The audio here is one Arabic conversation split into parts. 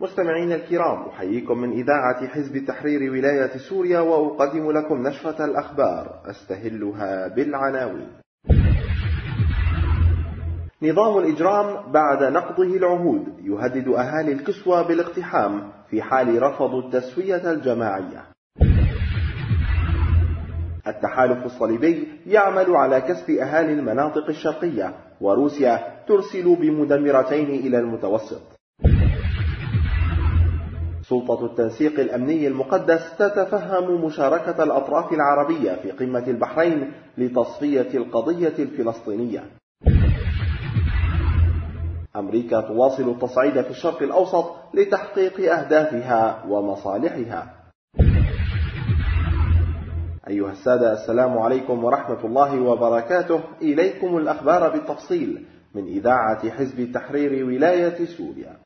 مستمعين الكرام، أحييكم من إذاعة حزب التحرير ولاية سوريا، وأقدم لكم نشرة الأخبار أستهلها بالعناوين. نظام الإجرام بعد نقضه العهود يهدد أهالي الكسوة بالاقتحام في حال رفضوا التسوية الجماعية. التحالف الصليبي يعمل على كسب أهالي المناطق الشرقية، وروسيا ترسل بمدمرتين إلى المتوسط. سلطة التنسيق الأمني المقدس تتفهم مشاركة الأطراف العربية في قمة البحرين لتصفية القضية الفلسطينية. أمريكا تواصل التصعيد في الشرق الأوسط لتحقيق أهدافها ومصالحها. أيها السادة، السلام عليكم ورحمة الله وبركاته. إليكم الأخبار بالتفصيل من إذاعة حزب التحرير ولاية سوريا.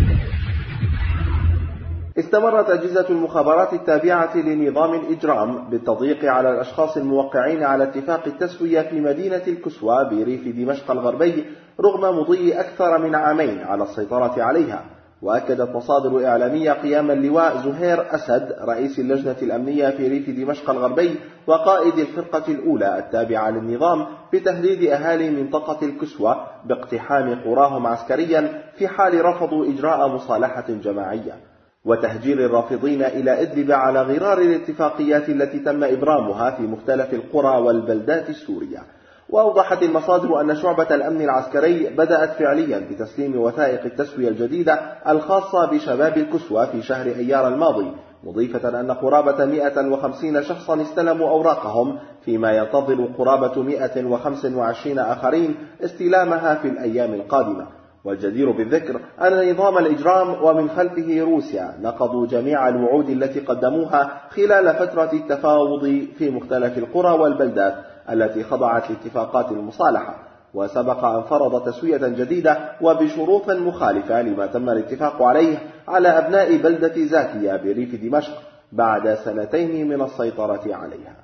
استمرت أجهزة المخابرات التابعة لنظام الإجرام بالتضييق على الأشخاص الموقعين على اتفاق التسوية في مدينة الكسوة بريف دمشق الغربي رغم مضي أكثر من عامين على السيطرة عليها. وأكدت مصادر إعلامية قيام اللواء زهير أسد رئيس اللجنة الأمنية في ريف دمشق الغربي وقائد الفرقة الأولى التابعة للنظام بتهديد أهالي منطقة الكسوة باقتحام قراهم عسكريا في حال رفضوا إجراء مصالحة جماعية، وتهجير الرافضين إلى إدلب على غرار الاتفاقيات التي تم إبرامها في مختلف القرى والبلدات السورية. وأوضحت المصادر أن شعبة الأمن العسكري بدأت فعليا بتسليم وثائق التسوية الجديدة الخاصة بشباب الكسوة في شهر أيار الماضي، مضيفة أن قرابة 150 شخصا استلموا أوراقهم، فيما ينتظر قرابة 125 آخرين استلامها في الأيام القادمة. والجدير بالذكر أن نظام الإجرام ومن خلفه روسيا نقضوا جميع الوعود التي قدموها خلال فترة التفاوض في مختلف القرى والبلدات التي خضعت لاتفاقات المصالحة، وسبق أن فرض تسوية جديدة وبشروط مخالفة لما تم الاتفاق عليه على أبناء بلدة زاكية بريف دمشق بعد 2 من السيطرة عليها.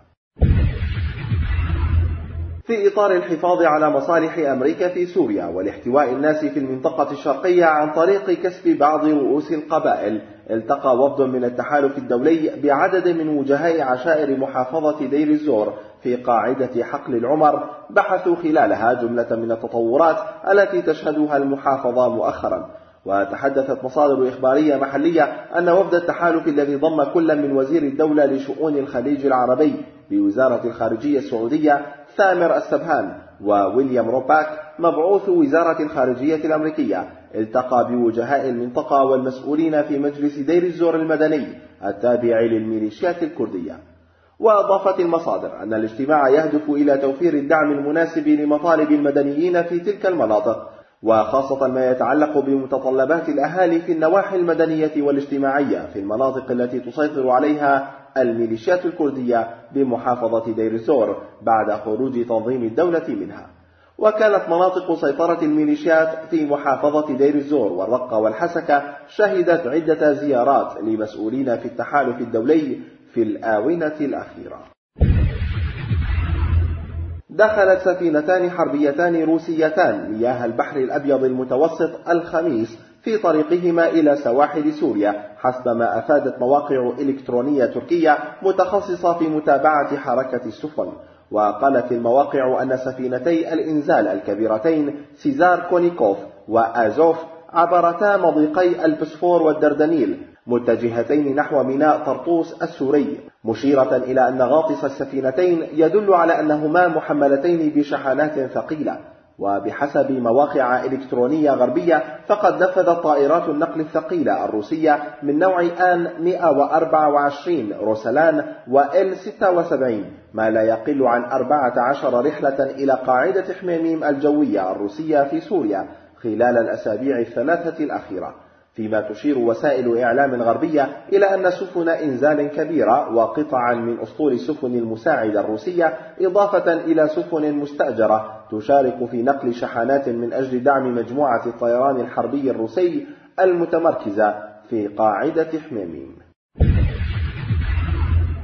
في إطار الحفاظ على مصالح أمريكا في سوريا والاحتواء الناس في المنطقة الشرقية عن طريق كسب بعض رؤوس القبائل، التقى وفد من التحالف الدولي بعدد من وجهاء عشائر محافظة دير الزور في قاعدة حقل العمر، بحثوا خلالها جملة من التطورات التي تشهدها المحافظة مؤخرا. وتحدثت مصادر إخبارية محلية أن وفد التحالف الذي ضم كل من وزير الدولة لشؤون الخليج العربي بوزارة الخارجية السعودية ثامر السبهان وويليام روباك مبعوث وزارة الخارجية الأمريكية التقى بوجهاء المنطقة والمسؤولين في مجلس دير الزور المدني التابع للميليشيات الكردية. وأضافت المصادر أن الاجتماع يهدف إلى توفير الدعم المناسب لمطالب المدنيين في تلك المناطق، وخاصة ما يتعلق بمتطلبات الأهالي في النواحي المدنية والاجتماعية في المناطق التي تسيطر عليها الميليشيات الكردية بمحافظة دير الزور بعد خروج تنظيم الدولة منها. وكانت مناطق سيطرة الميليشيات في محافظة دير الزور والرقة والحسكة شهدت عدة زيارات لمسؤولين في التحالف الدولي في الآونة الأخيرة. دخلت سفينتان حربيتان روسيتان مياه البحر الأبيض المتوسط الخميس في طريقهما إلى سواحل سوريا، حسب ما أفادت مواقع إلكترونية تركية متخصصة في متابعة حركة السفن. وقالت المواقع أن سفينتي الإنزال الكبيرتين سيزار كونيكوف وآزوف عبرتا مضيقي البسفور والدردنيل متجهتين نحو ميناء طرطوس السوري، مشيرة إلى أن غاطس السفينتين يدل على أنهما محملتين بشحنات ثقيلة. وبحسب مواقع إلكترونية غربية فقد نفذت طائرات النقل الثقيلة الروسية من نوع آن 124 روسلان وإل 76 ما لا يقل عن 14 رحلة إلى قاعدة حميميم الجوية الروسية في سوريا خلال الأسابيع 3 الأخيرة، فيما تشير وسائل إعلام غربية إلى أن سفن إنزال كبيرة وقطعا من أسطول السفن المساعدة الروسية إضافة إلى سفن مستأجرة تشارك في نقل شحنات من أجل دعم مجموعة الطيران الحربي الروسي المتمركزة في قاعدة حميميم.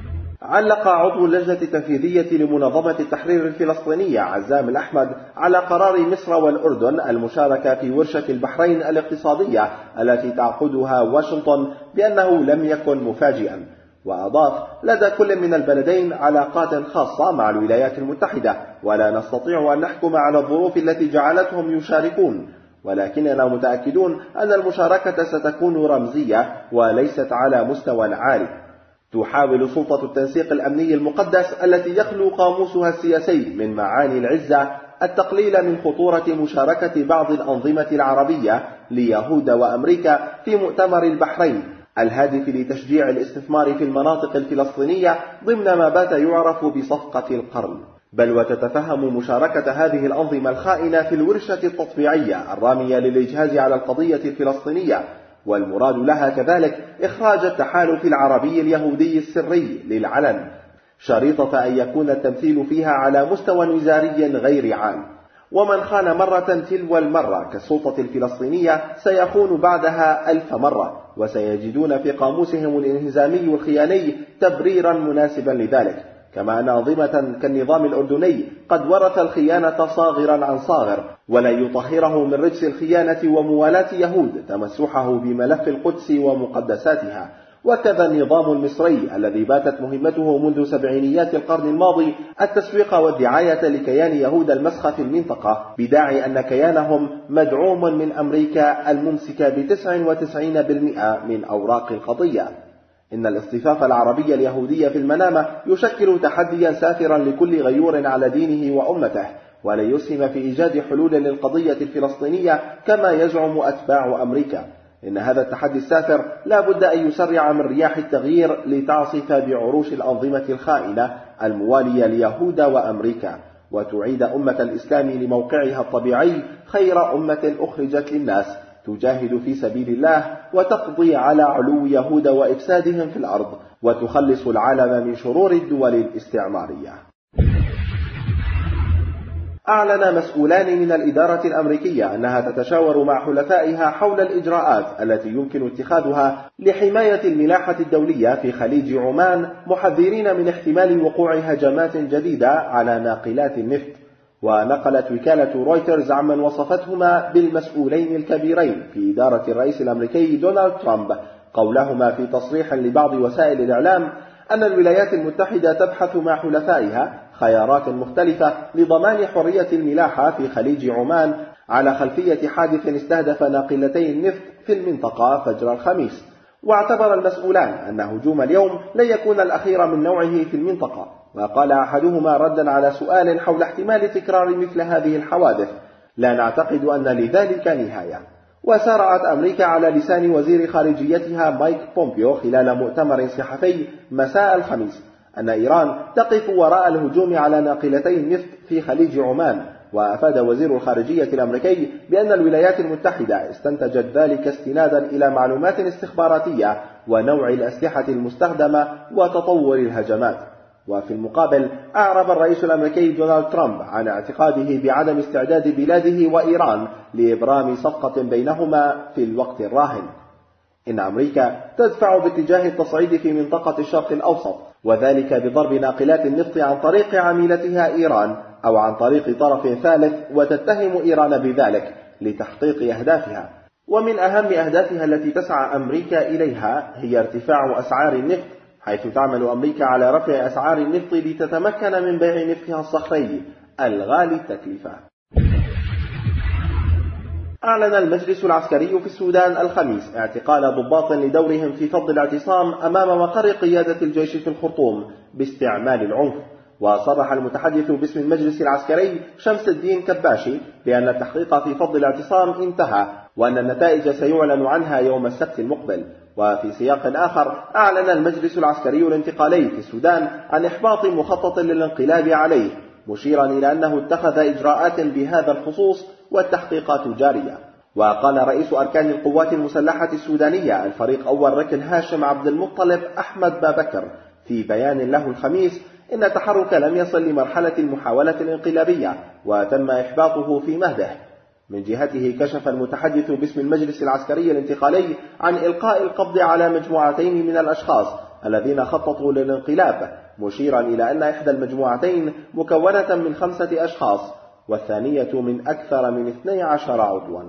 علق عضو اللجنة التنفيذية لمنظمة التحرير الفلسطينية عزام الأحمد على قرار مصر والأردن المشاركة في ورشة البحرين الاقتصادية التي تعقدها واشنطن بأنه لم يكن مفاجئا، وأضاف: لدى كل من البلدين علاقات خاصة مع الولايات المتحدة، ولا نستطيع أن نحكم على الظروف التي جعلتهم يشاركون، ولكننا متأكدون أن المشاركة ستكون رمزية وليست على مستوى عالي. تحاول سلطة التنسيق الأمني المقدس التي يخلو قاموسها السياسي من معاني العزة التقليل من خطورة مشاركة بعض الأنظمة العربية ليهود وأمريكا في مؤتمر البحرين الهادف لتشجيع الاستثمار في المناطق الفلسطينية ضمن ما بات يعرف بصفقة القرن، بل وتتفهم مشاركة هذه الأنظمة الخائنة في الورشة التطبيعية الرامية للإجهاز على القضية الفلسطينية، والمراد لها كذلك إخراج التحالف العربي اليهودي السري للعلن، شريطة أن يكون التمثيل فيها على مستوى وزاري غير عام. ومن خان مرة تلو المرة كالسلطة الفلسطينية سيخون بعدها 1000 مرة، وسيجدون في قاموسهم الانهزامي الخياني تبريرا مناسبا لذلك، كما أن أنظمة كالنظام الأردني قد ورث الخيانة صاغرا عن صاغر، ولا يطهره من رجس الخيانة وموالاة يهود تمسحه بملف القدس ومقدساتها. وكذا النظام المصري الذي باتت مهمته منذ سبعينيات القرن الماضي التسويق والدعاية لكيان يهود المسخ في المنطقة، بداعي أن كيانهم مدعوم من أمريكا الممسكة ب99% من أوراق القضية. إن الاصطفاف العربي اليهودي في المنامة يشكل تحديا سافرا لكل غيور على دينه وأمته، ولا يسهم في إيجاد حلول للقضية الفلسطينية كما يزعم أتباع أمريكا. إن هذا التحدي السافر لا بد أن يسرع من رياح التغيير لتعصف بعروش الأنظمة الخائنة الموالية ليهود وأمريكا، وتعيد أمة الإسلام لموقعها الطبيعي خير أمة أخرجت للناس تجاهد في سبيل الله وتقضي على علو يهود وإفسادهم في الأرض، وتخلص العالم من شرور الدول الاستعمارية. أعلن مسؤولان من الإدارة الأمريكية أنها تتشاور مع حلفائها حول الإجراءات التي يمكن اتخاذها لحماية الملاحة الدولية في خليج عمان، محذرين من احتمال وقوع هجمات جديدة على ناقلات النفط. ونقلت وكالة رويترز عمن وصفتهما بالمسؤولين الكبيرين في إدارة الرئيس الأمريكي دونالد ترامب قولهما في تصريح لبعض وسائل الإعلام أن الولايات المتحدة تبحث مع حلفائها خيارات مختلفة لضمان حرية الملاحة في خليج عمان على خلفية حادث استهدف ناقلتي النفط في المنطقة فجر الخميس. واعتبر المسؤولان أن هجوم اليوم لن يكون الأخير من نوعه في المنطقة. وقال أحدهما ردا على سؤال حول احتمال تكرار مثل هذه الحوادث: لا نعتقد أن لذلك نهاية. وسارعت أمريكا على لسان وزير خارجيتها مايك بومبيو خلال مؤتمر صحفي مساء الخميس أن إيران تقف وراء الهجوم على ناقلتي النفط في خليج عمان. وأفاد وزير الخارجية الأمريكي بأن الولايات المتحدة استنتجت ذلك استنادا إلى معلومات استخباراتية ونوع الأسلحة المستخدمة وتطور الهجمات. وفي المقابل أعرب الرئيس الأمريكي دونالد ترامب عن اعتقاده بعدم استعداد بلاده وإيران لإبرام صفقة بينهما في الوقت الراهن. إن أمريكا تدفع باتجاه التصعيد في منطقة الشرق الأوسط، وذلك بضرب ناقلات النفط عن طريق عميلتها إيران أو عن طريق طرف ثالث، وتتهم إيران بذلك لتحقيق أهدافها. ومن أهم أهدافها التي تسعى أمريكا إليها هي ارتفاع أسعار النفط، حيث تعمل أمريكا على رفع أسعار النفط لتتمكن من بيع نفطها الصخري الغالي التكلفة. أعلن المجلس العسكري في السودان الخميس اعتقال ضباط لدورهم في فض الاعتصام أمام مقر قيادة الجيش في الخرطوم باستعمال العنف. وصرح المتحدث باسم المجلس العسكري شمس الدين كباشي بأن التحقيق في فض الاعتصام انتهى، وأن النتائج سيعلن عنها يوم السبت المقبل. وفي سياق آخر أعلن المجلس العسكري الانتقالي في السودان عن إحباط مخطط للانقلاب عليه، مشيرا إلى أنه اتخذ إجراءات بهذا الخصوص والتحقيقات جارية. وقال رئيس أركان القوات المسلحة السودانية الفريق أول ركن هاشم عبد المطلب أحمد بابكر في بيان له الخميس إن التحرك لم يصل لمرحلة المحاولة الانقلابية وتم إحباطه في مهده. من جهته كشف المتحدث باسم المجلس العسكري الانتقالي عن إلقاء القبض على مجموعتين من الأشخاص الذين خططوا للانقلاب، مشيرا إلى أن إحدى المجموعتين مكونة من 5 أشخاص والثانية من أكثر من 12 عضوا.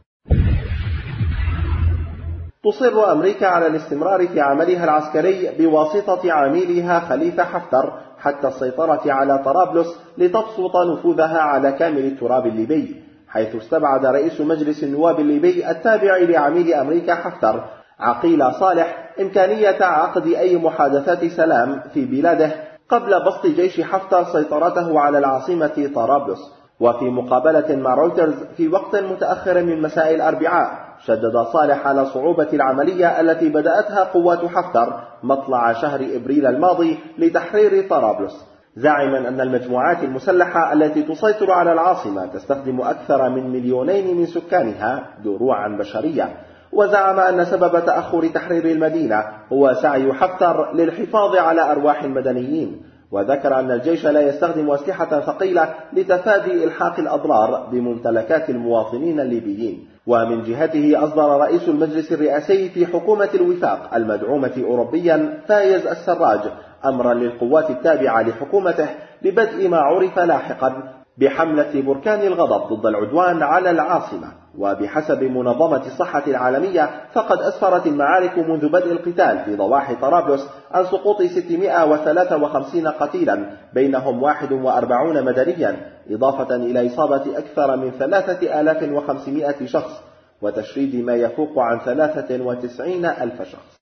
تصر أمريكا على الاستمرار في عملها العسكري بواسطة عميلها خليفة حفتر حتى السيطرة على طرابلس لتبسط نفوذها على كامل التراب الليبي، حيث استبعد رئيس مجلس النواب الليبي التابع لعميل أمريكا حفتر عقيل صالح إمكانية عقد أي محادثات سلام في بلاده قبل بسط جيش حفتر سيطرته على العاصمة طرابلس. وفي مقابلة مع رويترز في وقت متأخر من مساء الأربعاء، شدد صالح على صعوبة العملية التي بدأتها قوات حفتر مطلع شهر إبريل الماضي لتحرير طرابلس، زاعما أن المجموعات المسلحة التي تسيطر على العاصمة تستخدم أكثر من 2 مليون من سكانها دروعا بشرية. وزعم أن سبب تأخر تحرير المدينة هو سعي حفتر للحفاظ على أرواح المدنيين، وذكر أن الجيش لا يستخدم أسلحة ثقيلة لتفادي إلحاق الأضرار بممتلكات المواطنين الليبيين. ومن جهته أصدر رئيس المجلس الرئاسي في حكومة الوفاق المدعومة أوروبيا فايز السراج أمرا للقوات التابعة لحكومته ببدء ما عرف لاحقا بحملة بركان الغضب ضد العدوان على العاصمة. وبحسب منظمة الصحة العالمية فقد أسفرت المعارك منذ بدء القتال في ضواحي طرابلس عن سقوط 653 قتيلا بينهم 41 مدنيا، إضافة إلى إصابة أكثر من 3500 شخص وتشريد ما يفوق عن 93,000 شخص.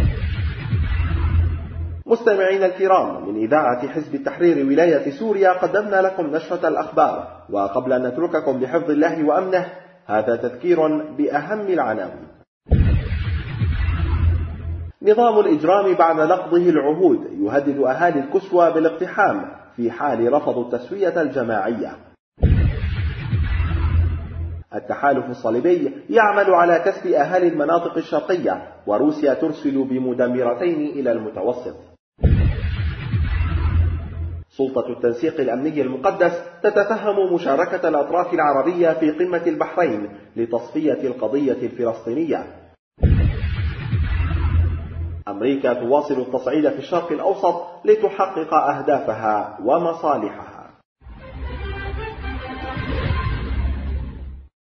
مستمعين الكرام، من إذاعة حزب التحرير ولاية سوريا قدمنا لكم نشرة الأخبار، وقبل أن نترككم بحفظ الله وأمنه هذا تذكير بأهم العناوين. نظام الإجرام بعد نقضه العهود يهدد أهالي الكسوة بالاقتحام في حال رفضوا التسوية الجماعية. التحالف الصليبي يعمل على كسب أهالي المناطق الشرقية، وروسيا ترسل بمدمرتين إلى المتوسط. سلطة التنسيق الأمني المقدس تتفهم مشاركة الأطراف العربية في قمة البحرين لتصفية القضية الفلسطينية. أمريكا تواصل التصعيد في الشرق الأوسط لتحقق أهدافها ومصالحها.